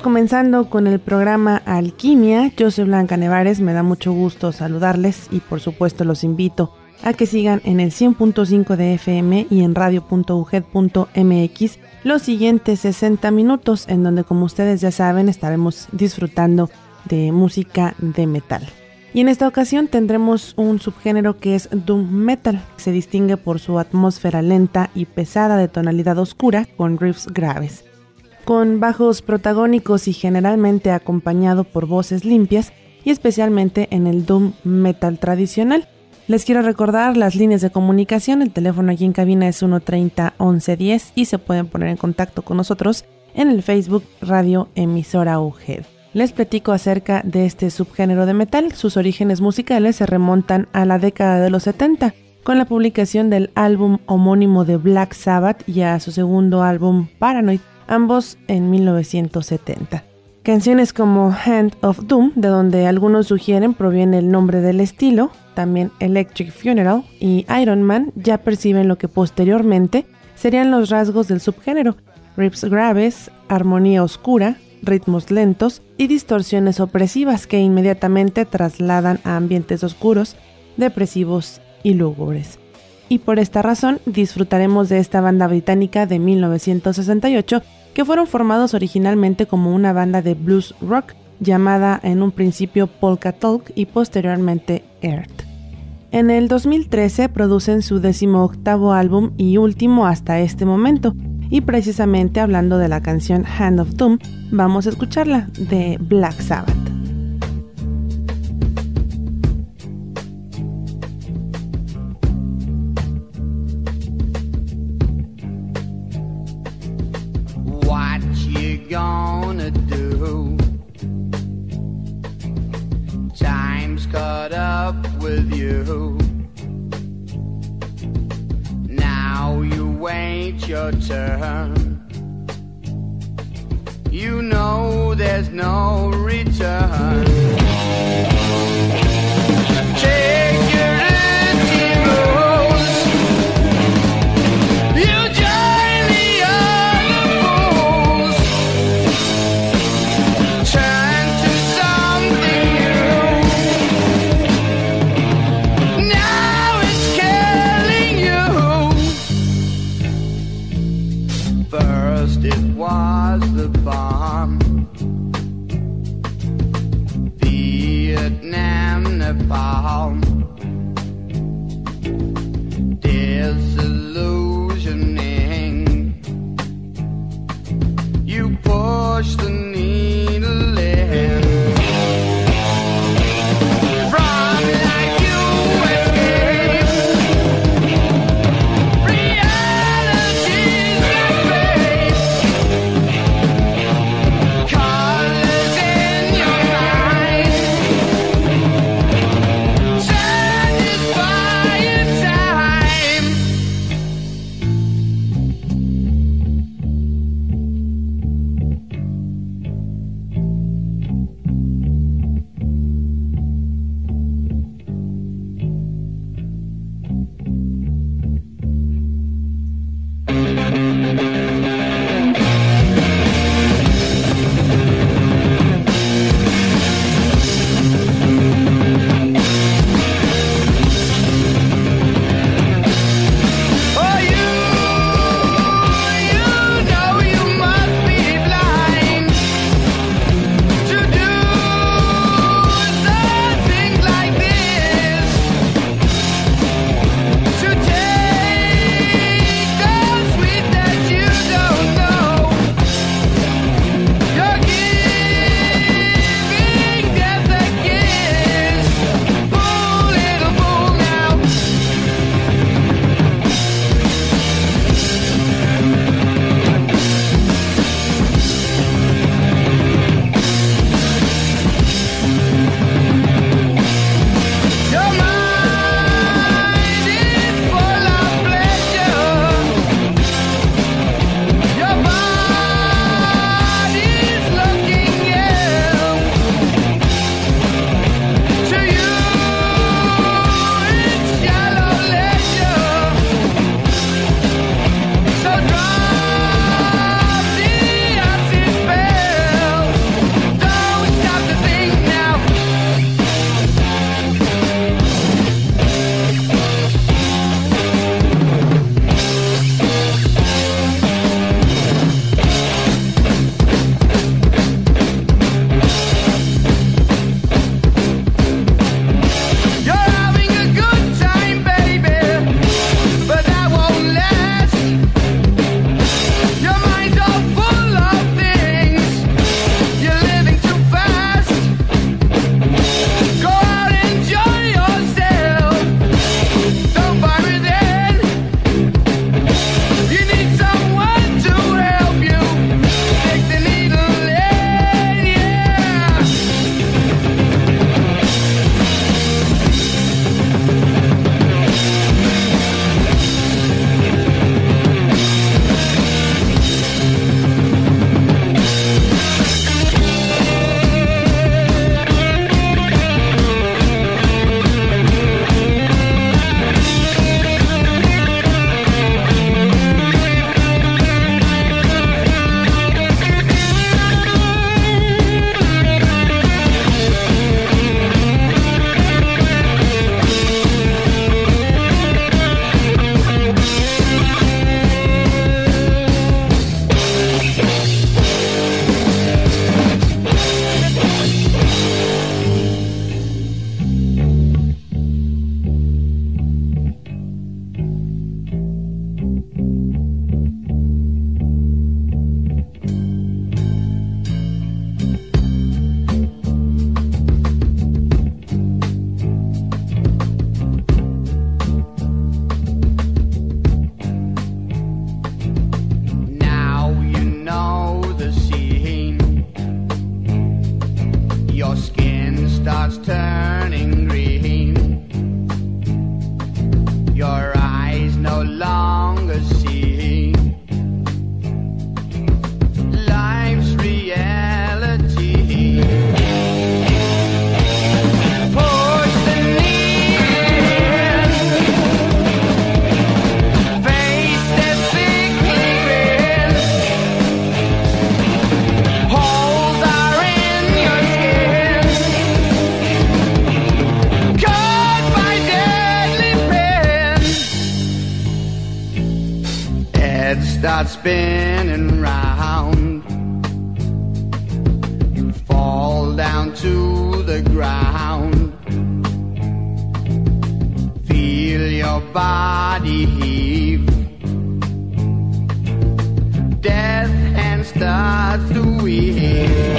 comenzando con el programa Alquimia. Yo soy Blanca Nevares, me da mucho gusto saludarles y por supuesto los invito a que sigan en el 100.5 de FM y en radio.uged.mx los siguientes 60 minutos, en donde, como ustedes ya saben, estaremos disfrutando de música de metal. Y en esta ocasión tendremos un subgénero que es Doom Metal. Se distingue por su atmósfera lenta y pesada de tonalidad oscura con riffs graves, con bajos protagónicos y generalmente acompañado por voces limpias, y especialmente en el Doom Metal tradicional. Les quiero recordar las líneas de comunicación. El teléfono aquí en cabina es 130-1110 y se pueden poner en contacto con nosotros en el Facebook Radio Emisora UGED. Les platico acerca de este subgénero de metal. Sus orígenes musicales se remontan a la década de los 70, con la publicación del álbum homónimo de Black Sabbath y a su segundo álbum Paranoid, ambos en 1970. Canciones como Hand of Doom, de donde algunos sugieren proviene el nombre del estilo, también Electric Funeral y Iron Man, ya perciben lo que posteriormente serían los rasgos del subgénero: riffs graves, armonía oscura, ritmos lentos y distorsiones opresivas que inmediatamente trasladan a ambientes oscuros, depresivos y lúgubres. Y por esta razón disfrutaremos de esta banda británica de 1968, que fueron formados originalmente como una banda de blues rock llamada en un principio Polka Talk y posteriormente Earth. En el 2013 producen su 18º álbum y último hasta este momento, y precisamente hablando de la canción Hand of Doom, vamos a escucharla de Black Sabbath. What you gonna do? Time's caught up with you. Now you wait your turn. You know there's no return. Take your empty roads. You join the other fools. Turn to something new. Now it's killing you. First it was the bomb. Your skin starts turning green. Your eyes no longer see life's reality. Push the needle, face the sickly grin. Holes are in your skin, cut by deadly pen. Head starts spinning round. You fall down to the ground. Feel your body heave. Death hand starts to weave.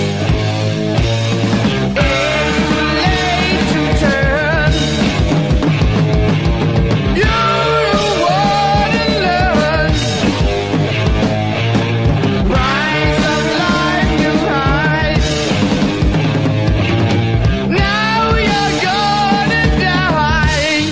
It's too late to turn. You don't want to learn. Rise of life you hide. Now you're gonna die.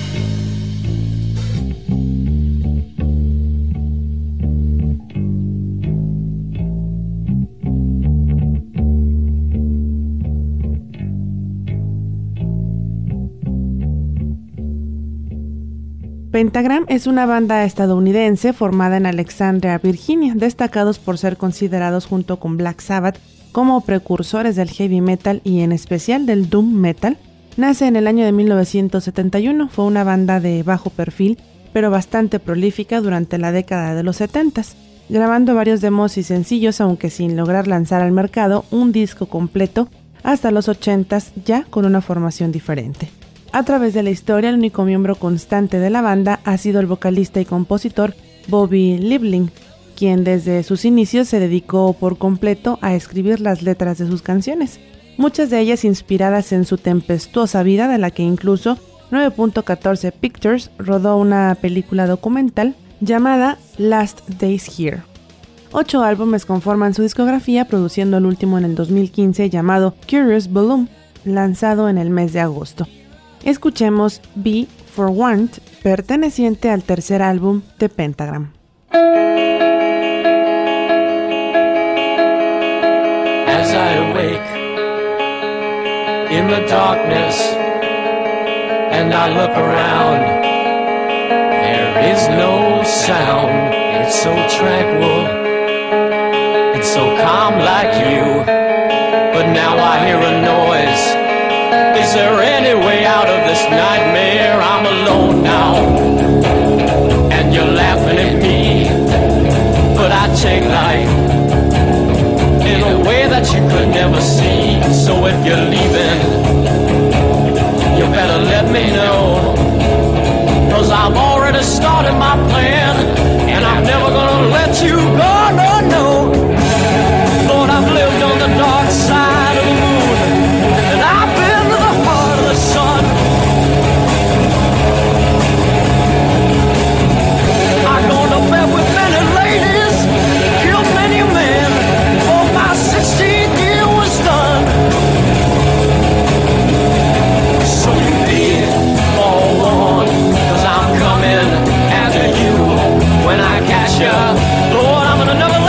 Pentagram es una banda estadounidense formada en Alexandria, Virginia, destacados por ser considerados junto con Black Sabbath como precursores del heavy metal y en especial del doom metal. Nace en el año de 1971, fue una banda de bajo perfil, pero bastante prolífica durante la década de los 70s, grabando varios demos y sencillos, aunque sin lograr lanzar al mercado un disco completo hasta los 80s, ya con una formación diferente. A través de la historia, el único miembro constante de la banda ha sido el vocalista y compositor Bobby Liebling, quien desde sus inicios se dedicó por completo a escribir las letras de sus canciones, muchas de ellas inspiradas en su tempestuosa vida, de la que incluso 9.14 Pictures rodó una película documental llamada Last Days Here. 8 álbumes conforman su discografía, produciendo el último en el 2015 llamado Curious Bloom, lanzado en el mes de agosto. Escuchemos Be Forewarned, perteneciente al tercer álbum de Pentagram. As I awake in the darkness and I look around, there is no sound. It's so tranquil, it's so calm like you. But now I hear a noise. Is there any way out of this nightmare? I'm alone now, and you're laughing at me, but I take life in a way that you could never see. So if you're leaving, you better let me know, 'cause I've already started my plan, and I'm never gonna let you go, no, no. Lord, I've lived on the dark side of the moon, and I've been to the heart of the sun. I've gone to bed with many ladies, killed many men, before my 16th year was done. So you be forewarned, 'cause I'm coming after you. When I catch ya, Lord, I'm gonna never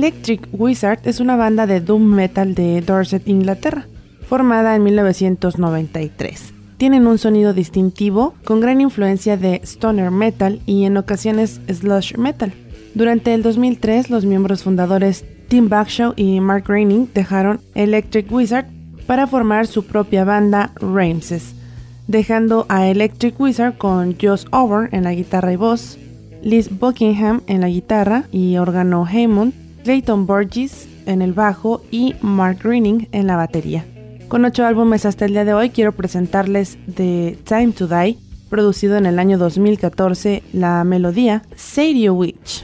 Electric Wizard es una banda de doom metal de Dorset, Inglaterra, formada en 1993. Tienen un sonido distintivo con gran influencia de stoner metal y en ocasiones slush metal. Durante el 2003, los miembros fundadores Tim Bagshaw y Mark Groening dejaron Electric Wizard para formar su propia banda Ramses, dejando a Electric Wizard con Josh Auburn en la guitarra y voz, Liz Buckingham en la guitarra y órgano Hammond, Clayton Burgess en el bajo y Mark Groening en la batería. Con 8 álbumes hasta el día de hoy, quiero presentarles The Time to Die, producido en el año 2014, la melodía Sadio Witch.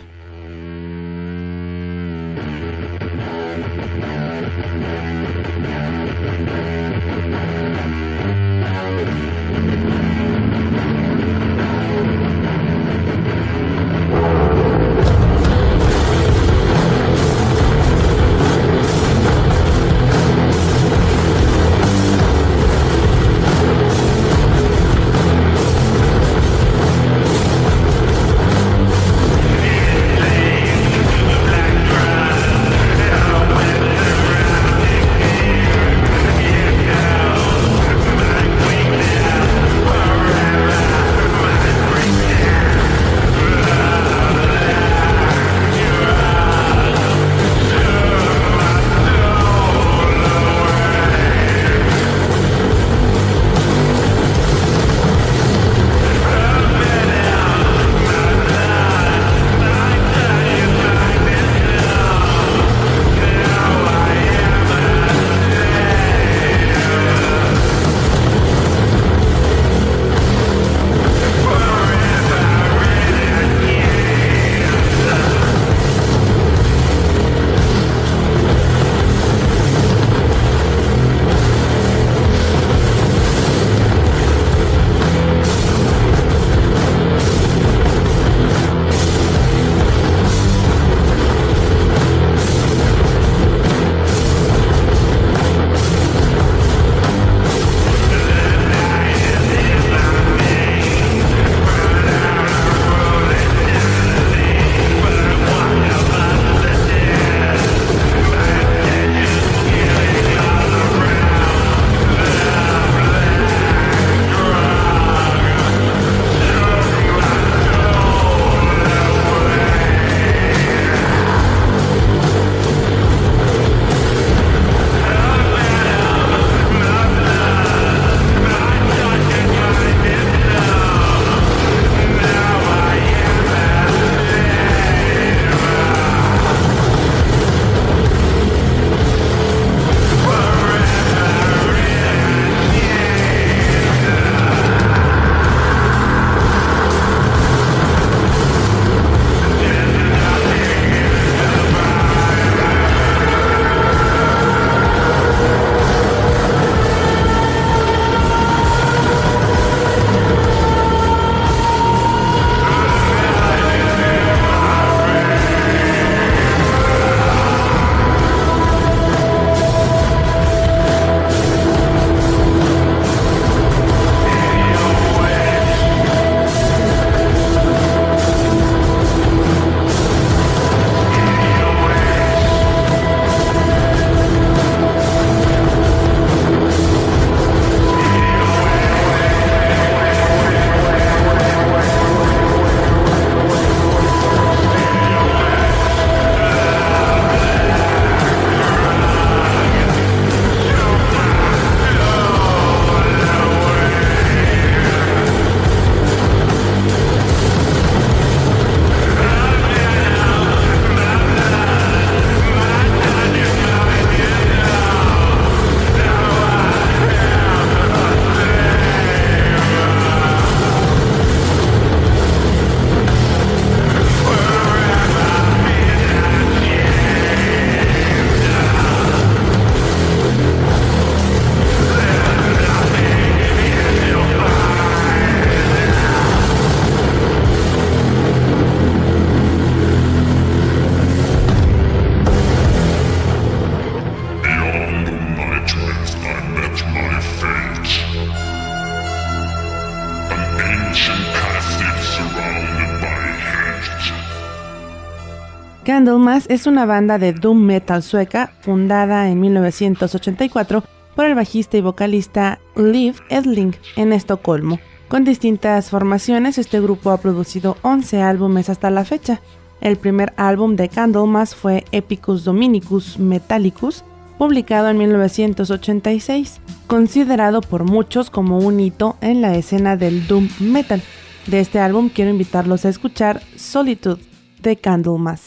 Candlemas es una banda de doom metal sueca fundada en 1984 por el bajista y vocalista Liv Edling en Estocolmo. Con distintas formaciones, este grupo ha producido 11 álbumes hasta la fecha. El primer álbum de Candlemas fue Epicus Dominicus Metallicus, publicado en 1986, considerado por muchos como un hito en la escena del doom metal. De este álbum quiero invitarlos a escuchar Solitude de Candlemas.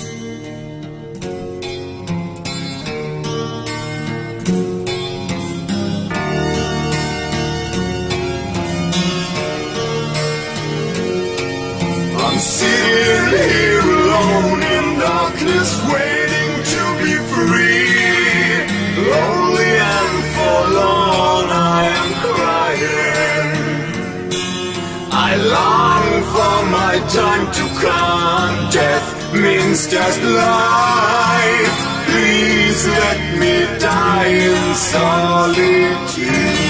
I'm sitting here alone in darkness, waiting to be free. Lonely and forlorn, I am crying. I long for my time to come. Death means just life. Please let me die in solitude.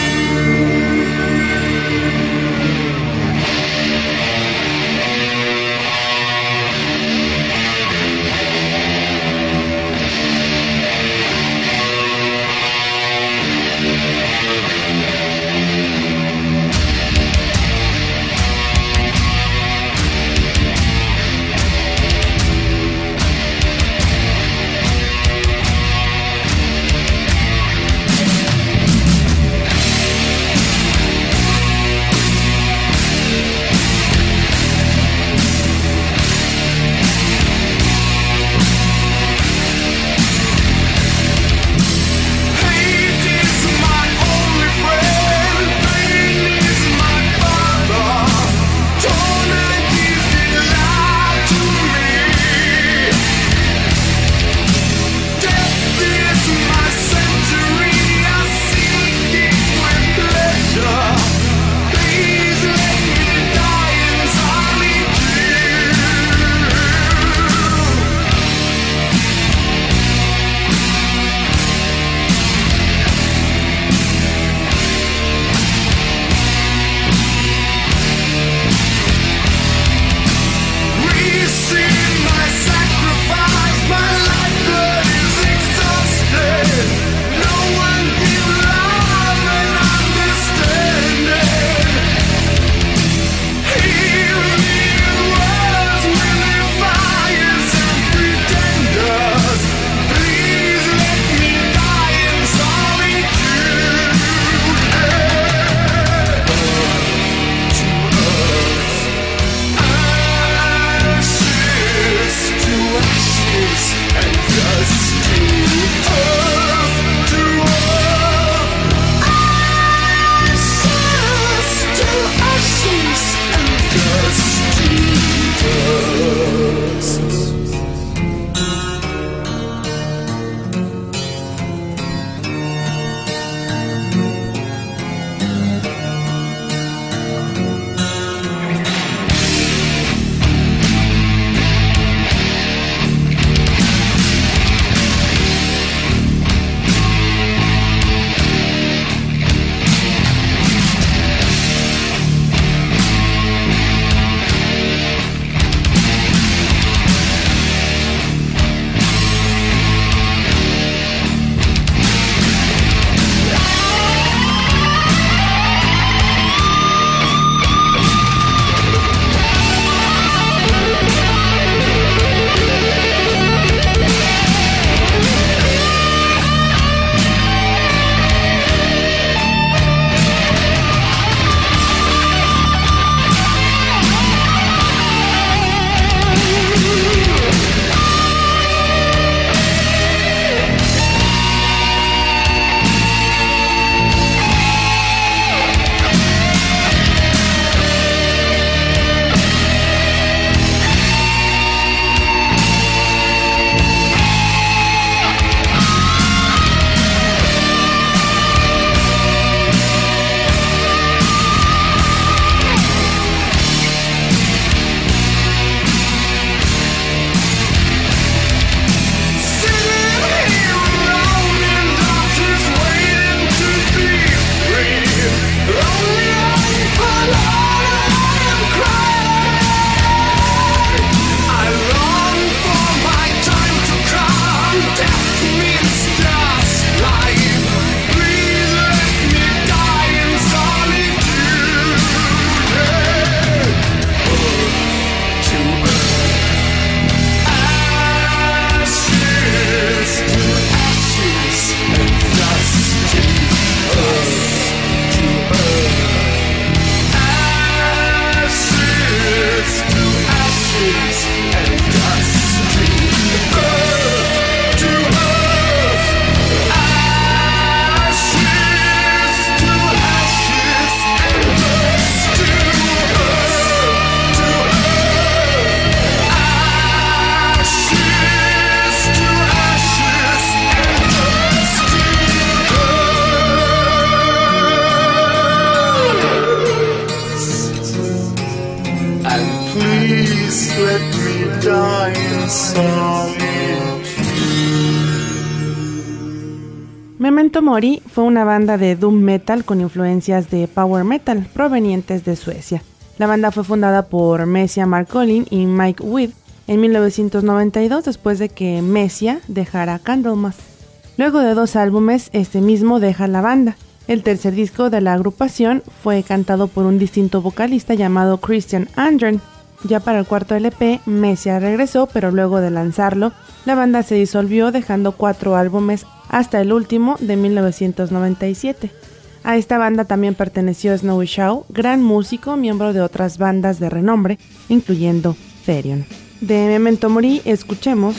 Memento Mori fue una banda de doom metal con influencias de power metal provenientes de Suecia. La banda fue fundada por Messia Margolin y Mike Wood en 1992 después de que Messia dejara Candlemas. Luego de 2 álbumes, este mismo deja la banda. El tercer disco de la agrupación fue cantado por un distinto vocalista llamado Christian Andren. Ya para el cuarto LP, Messia regresó, pero luego de lanzarlo, la banda se disolvió dejando 4 álbumes hasta el último de 1997. A esta banda también perteneció Snowy Shaw, gran músico, miembro de otras bandas de renombre, incluyendo Therion. De Memento Mori escuchemos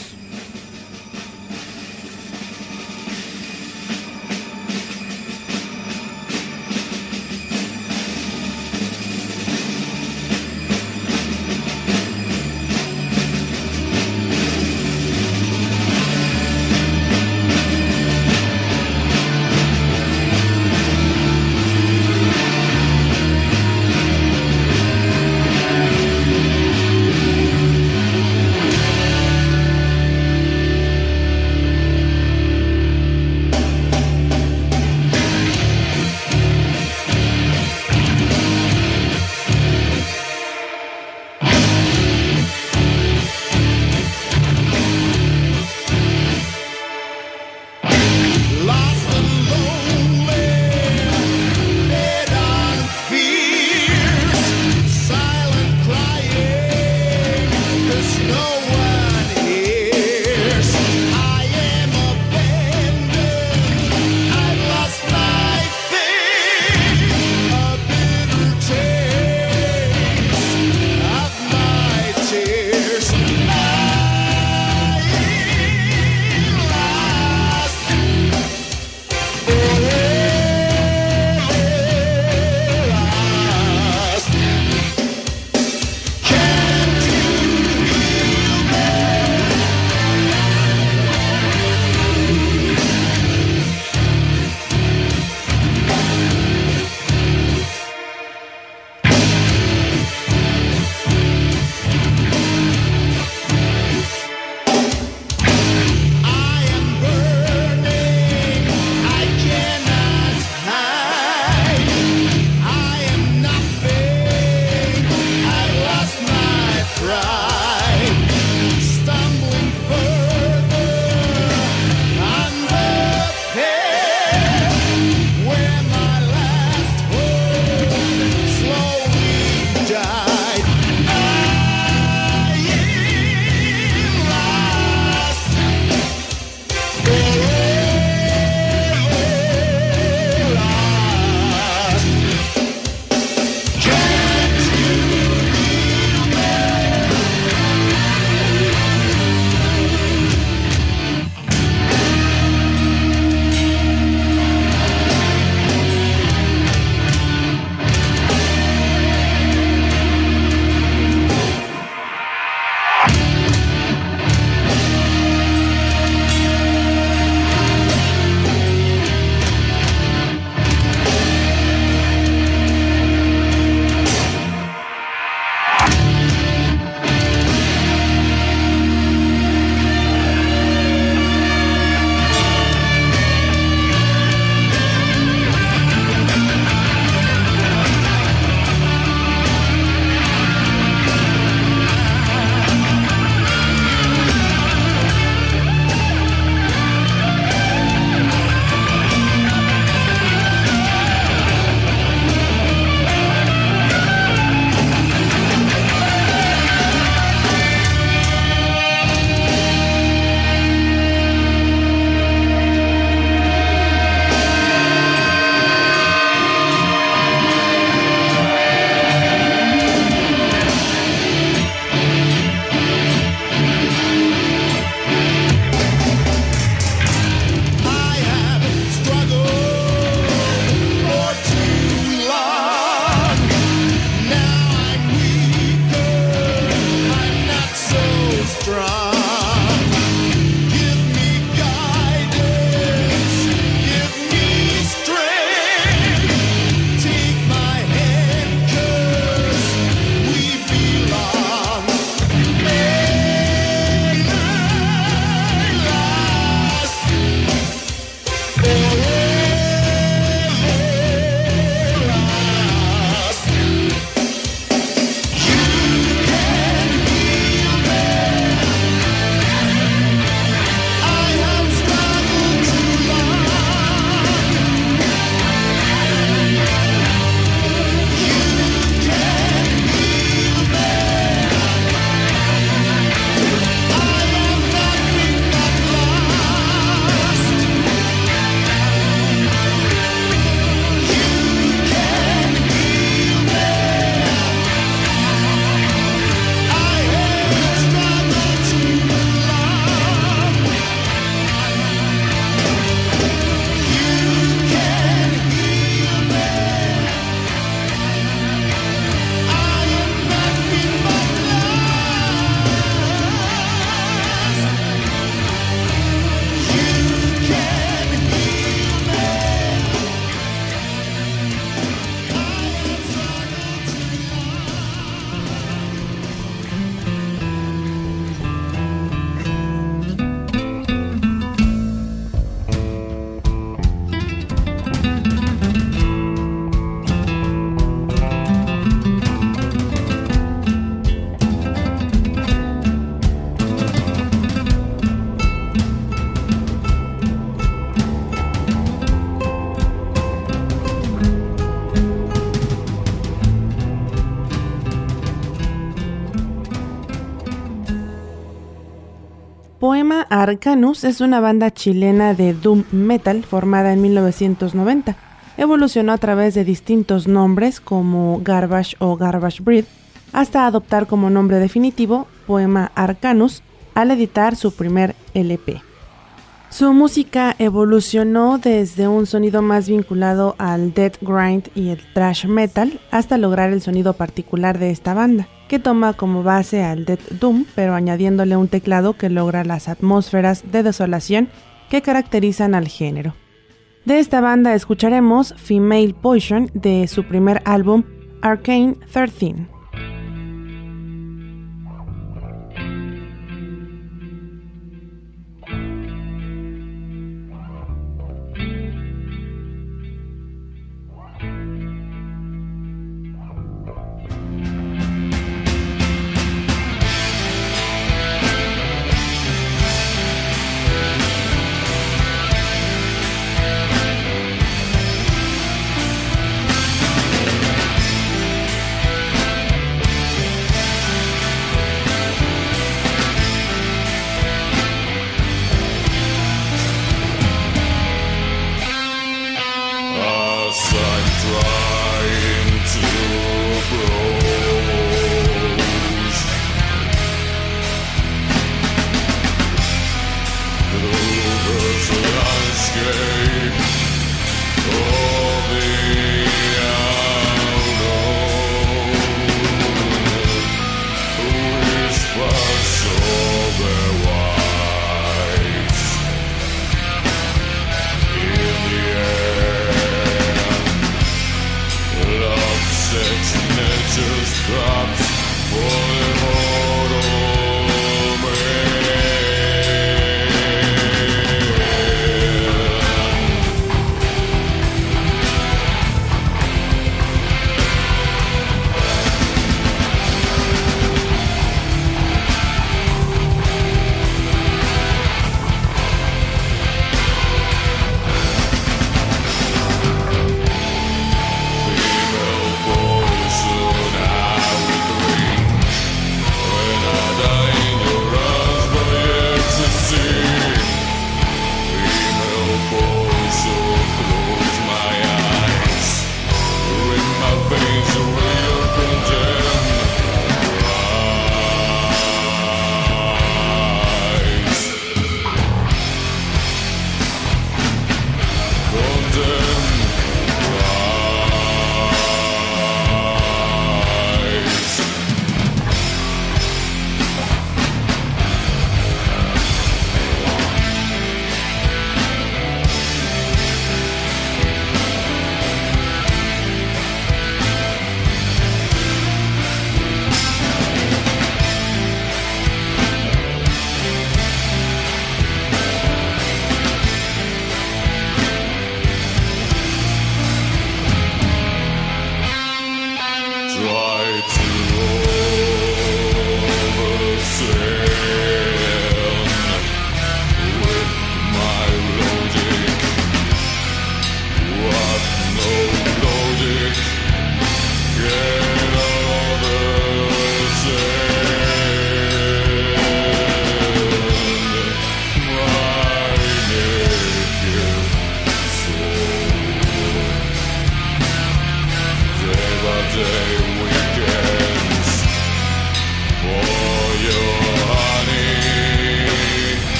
Arcanus es una banda chilena de doom metal formada en 1990. Evolucionó a través de distintos nombres como Garbage o Garbage Breed, hasta adoptar como nombre definitivo Poema Arcanus al editar su primer LP. Su música evolucionó desde un sonido más vinculado al death grind y el thrash metal hasta lograr el sonido particular de esta banda, que toma como base al death doom, pero añadiéndole un teclado que logra las atmósferas de desolación que caracterizan al género. De esta banda escucharemos Female Poison de su primer álbum Arcane 13.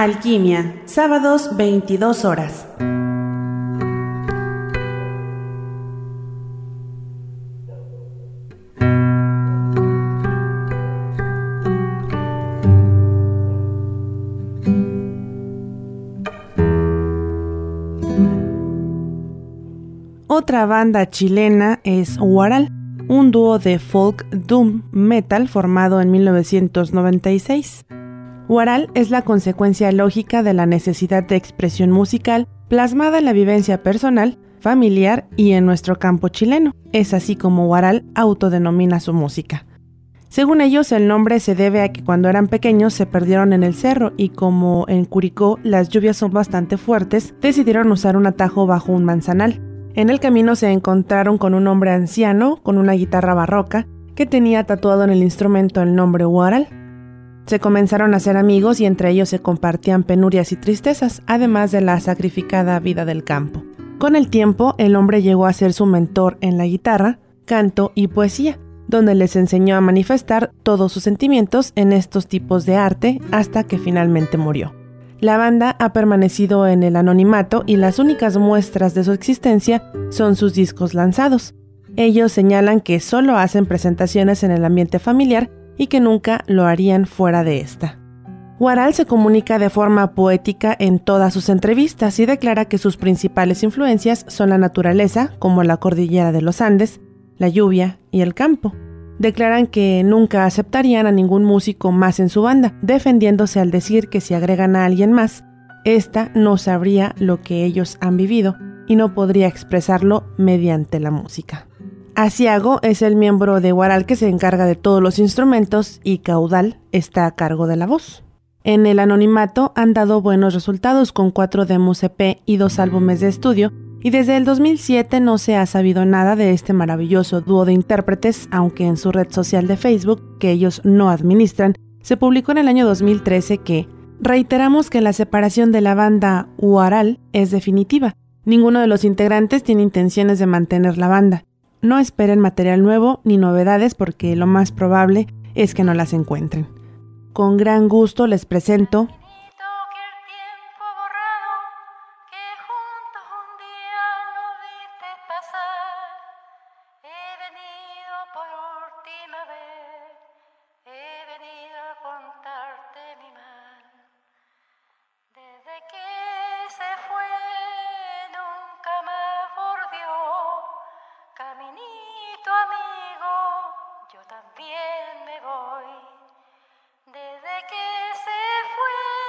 Alquimia, sábados 22 horas. Otra banda chilena es Huaral, un dúo de folk doom metal formado en 1996. Huaral es la consecuencia lógica de la necesidad de expresión musical plasmada en la vivencia personal, familiar y en nuestro campo chileno. Es así como Huaral autodenomina su música. Según ellos, el nombre se debe a que cuando eran pequeños se perdieron en el cerro y como en Curicó las lluvias son bastante fuertes, decidieron usar un atajo bajo un manzanal. En el camino se encontraron con un hombre anciano con una guitarra barroca que tenía tatuado en el instrumento el nombre Huaral. Se comenzaron a hacer amigos y entre ellos se compartían penurias y tristezas, además de la sacrificada vida del campo. Con el tiempo, el hombre llegó a ser su mentor en la guitarra, canto y poesía, donde les enseñó a manifestar todos sus sentimientos en estos tipos de arte hasta que finalmente murió. La banda ha permanecido en el anonimato y las únicas muestras de su existencia son sus discos lanzados. Ellos señalan que solo hacen presentaciones en el ambiente familiar y que nunca lo harían fuera de esta. Huaral se comunica de forma poética en todas sus entrevistas y declara que sus principales influencias son la naturaleza, como la cordillera de los Andes, la lluvia y el campo. Declaran que nunca aceptarían a ningún músico más en su banda, defendiéndose al decir que si agregan a alguien más, ésta no sabría lo que ellos han vivido y no podría expresarlo mediante la música. Asiago es el miembro de Huaral que se encarga de todos los instrumentos y Caudal está a cargo de la voz. En el anonimato han dado buenos resultados con 4 demos EP y 2 álbumes de estudio, y desde el 2007 no se ha sabido nada de este maravilloso dúo de intérpretes, aunque en su red social de Facebook, que ellos no administran, se publicó en el año 2013 que reiteramos que la separación de la banda Huaral es definitiva. Ninguno de los integrantes tiene intenciones de mantener la banda. No esperen material nuevo ni novedades porque lo más probable es que no las encuentren. Con gran gusto les presento Caminito amigo, yo también me voy. Desde que se fue.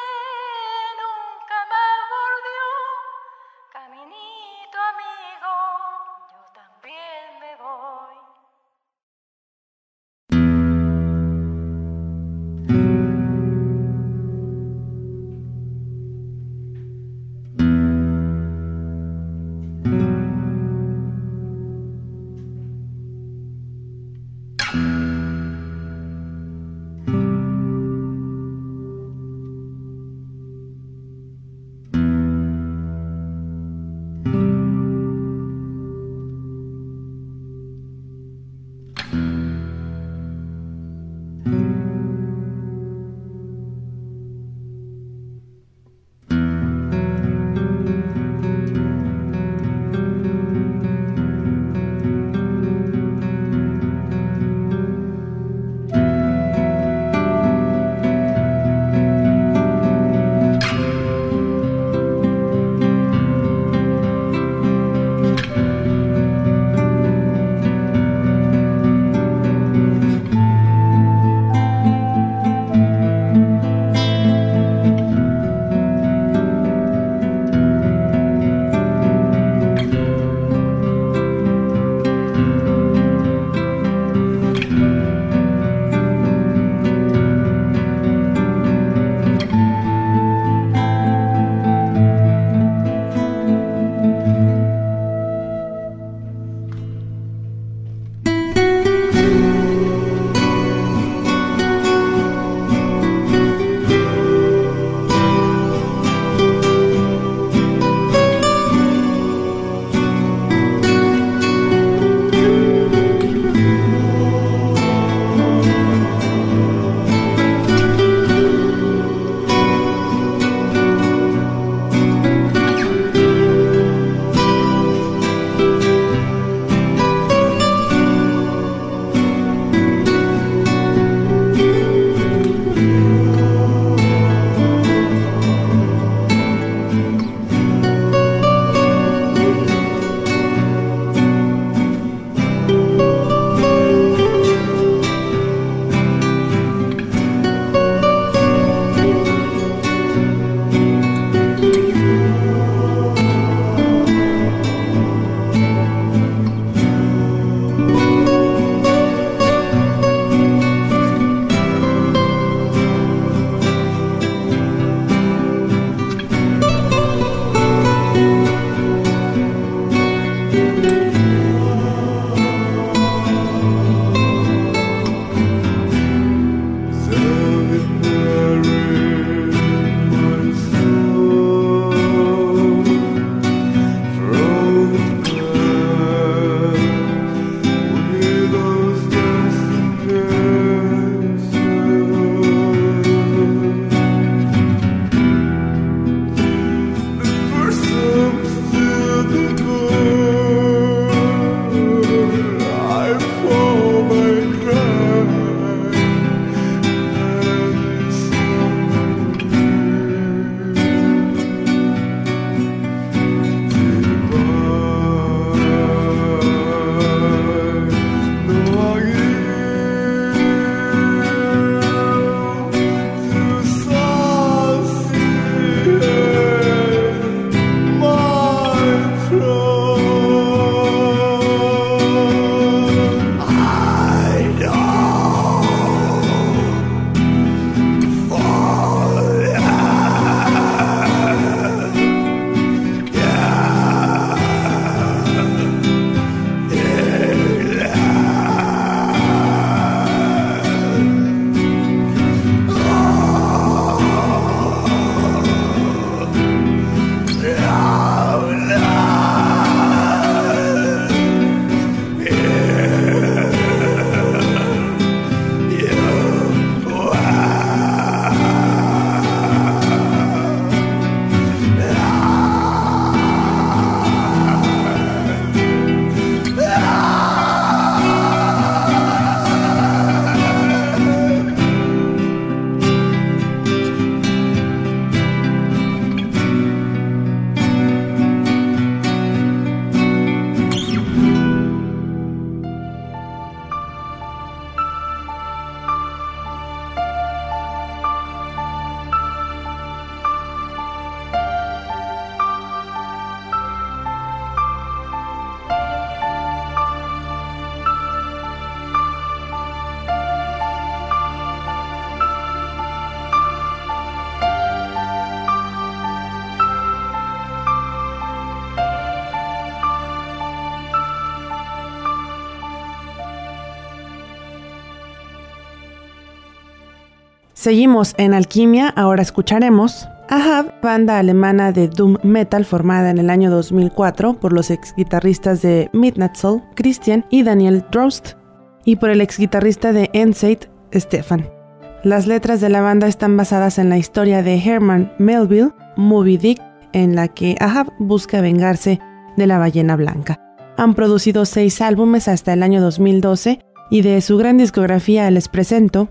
Seguimos en Alquimia, ahora escucharemos Ahab, banda alemana de doom metal formada en el año 2004 por los ex guitarristas de Midnight Soul, Christian y Daniel Drost, y por el ex guitarrista de Endstate, Stefan. Las letras de la banda están basadas en la historia de Herman Melville, Moby Dick, en la que Ahab busca vengarse de la ballena blanca. Han producido 6 álbumes hasta el año 2012 y de su gran discografía les presento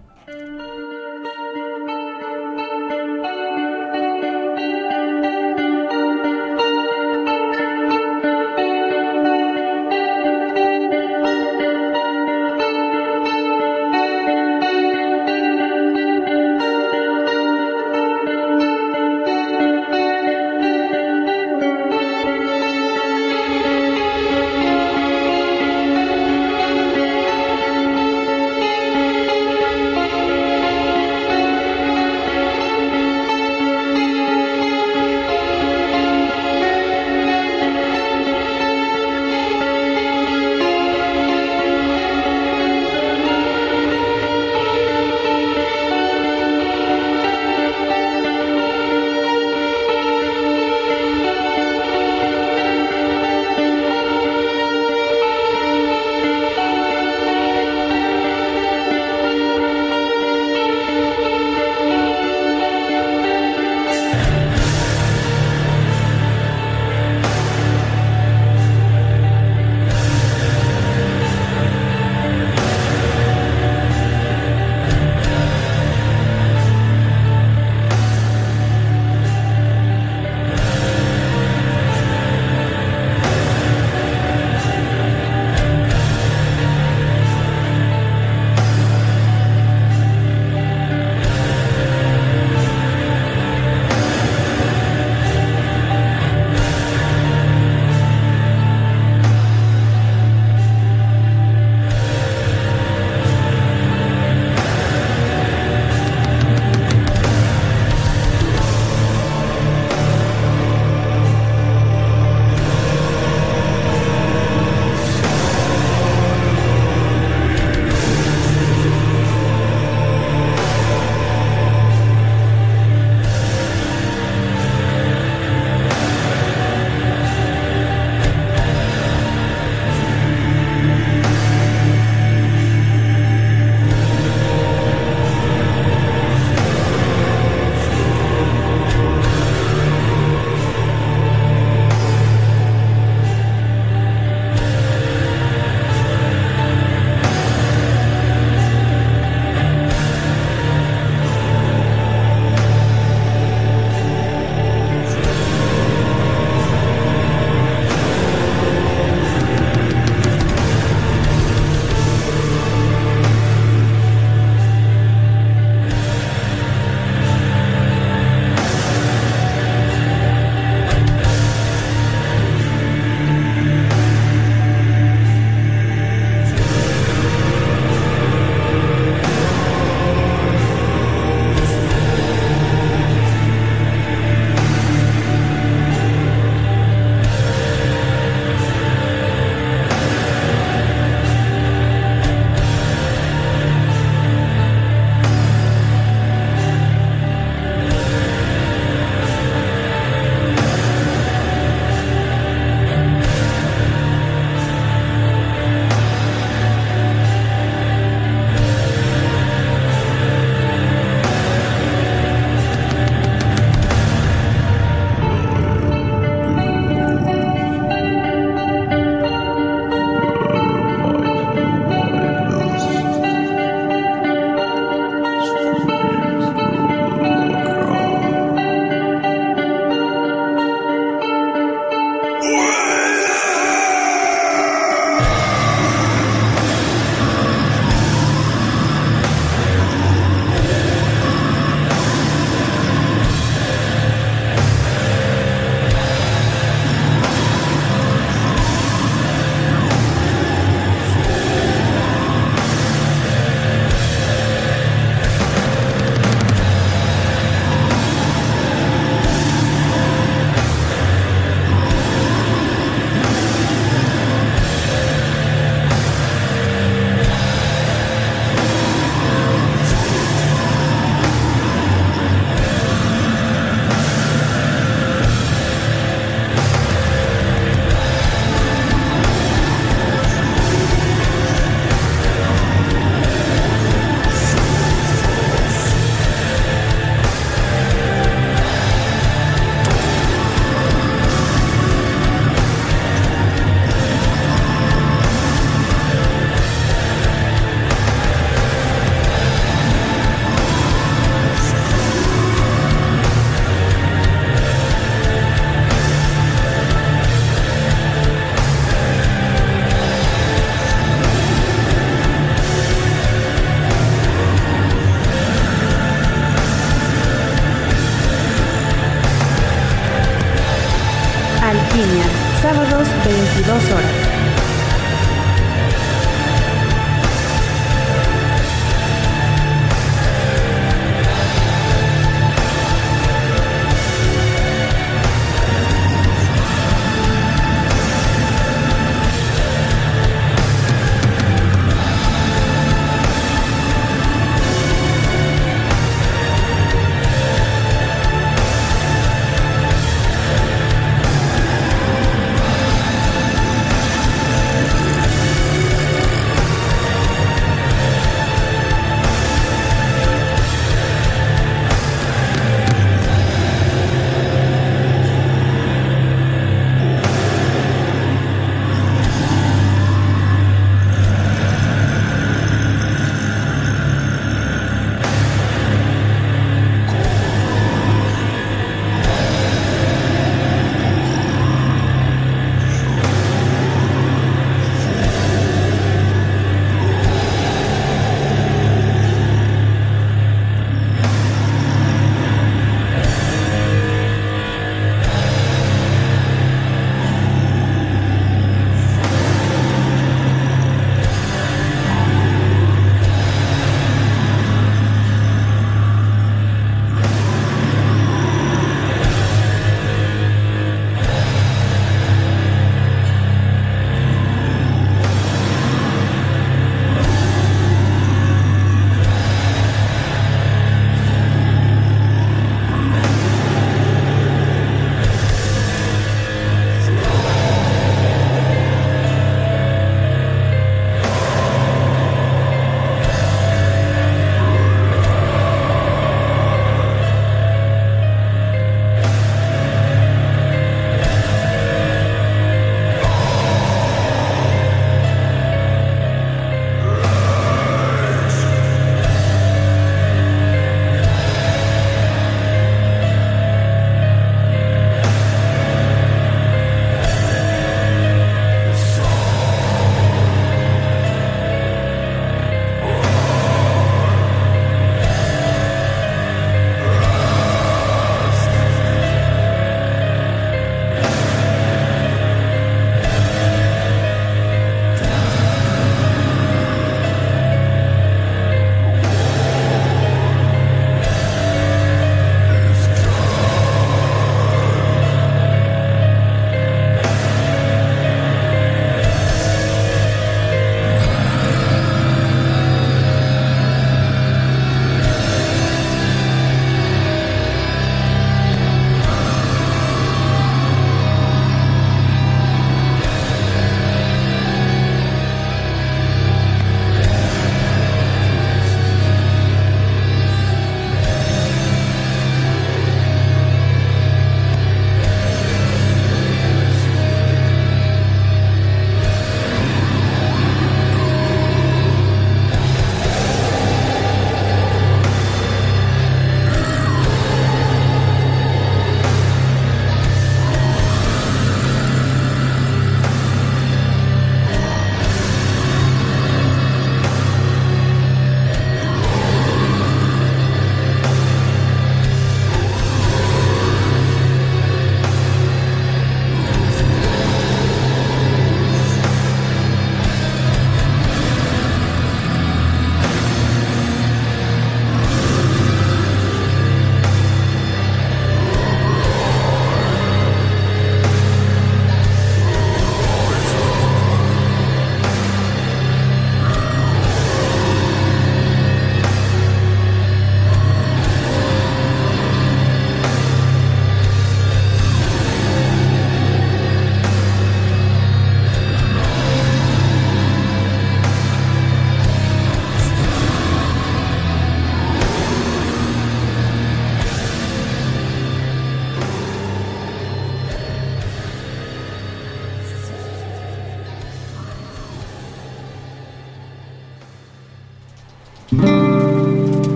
Alquimia, sábados 22 horas.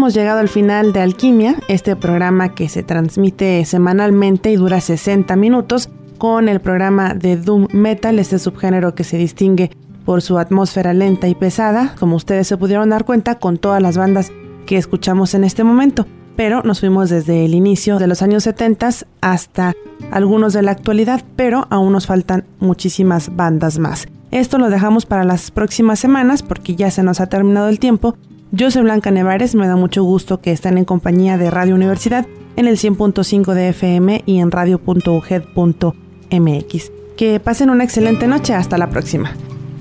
hemos llegado al final de Alquimia, este programa que se transmite semanalmente y dura 60 minutos, con el programa de Doom Metal, este subgénero que se distingue por su atmósfera lenta y pesada, como ustedes se pudieron dar cuenta con todas las bandas que escuchamos en este momento. Pero nos fuimos desde el inicio de los años 70 hasta algunos de la actualidad, pero aún nos faltan muchísimas bandas más. Esto lo dejamos para las próximas semanas porque ya se nos ha terminado el tiempo. Yo soy Blanca Nevares, me da mucho gusto que estén en compañía de Radio Universidad en el 100.5 de FM y en radio.uged.mx. Que pasen una excelente noche, hasta la próxima.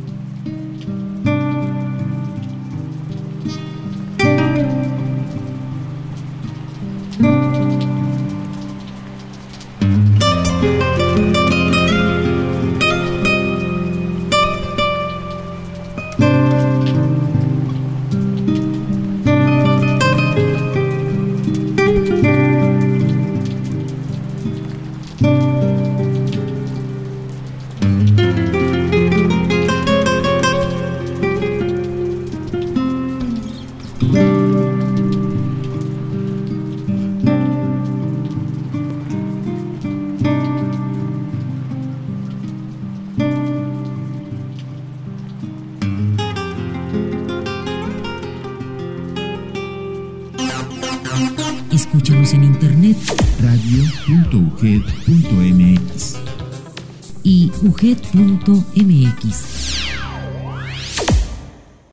Escúchanos en internet radio.uged.mx y uged.mx.